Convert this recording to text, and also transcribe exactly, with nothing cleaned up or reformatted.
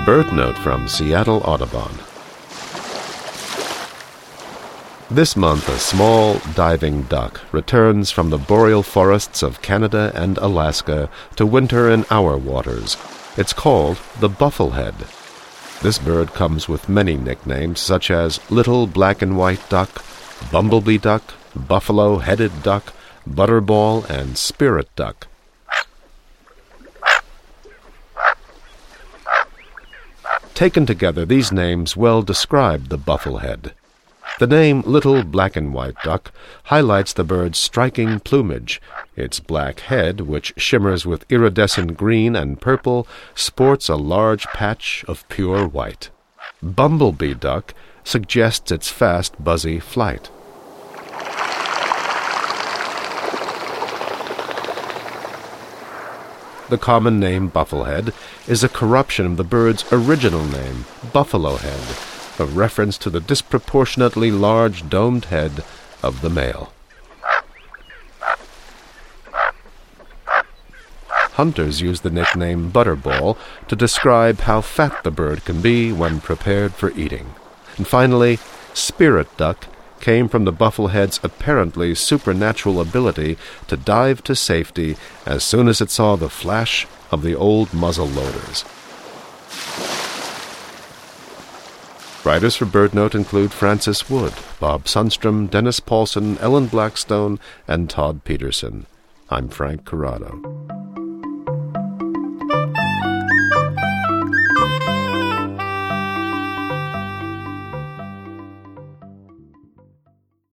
Bird Note from Seattle Audubon. This month, a small diving duck returns from the boreal forests of Canada and Alaska to winter in our waters. It's called the bufflehead. This bird comes with many nicknames, such as little black and white duck, bumblebee duck, buffalo-headed duck, butterball, and spirit duck. Taken together, these names well describe the bufflehead. The name little black and white duck highlights the bird's striking plumage. Its black head, which shimmers with iridescent green and purple, sports a large patch of pure white. Bumblebee duck suggests its fast, buzzy flight. The common name bufflehead is a corruption of the bird's original name, buffalohead, a reference to the disproportionately large domed head of the male. Hunters use the nickname butterball to describe how fat the bird can be when prepared for eating. And finally, spirit duck came from the bufflehead's apparently supernatural ability to dive to safety as soon as it saw the flash of the old muzzle loaders. Writers for Bird Note include Francis Wood, Bob Sundstrom, Dennis Paulson, Ellen Blackstone, and Todd Peterson. I'm Frank Corrado.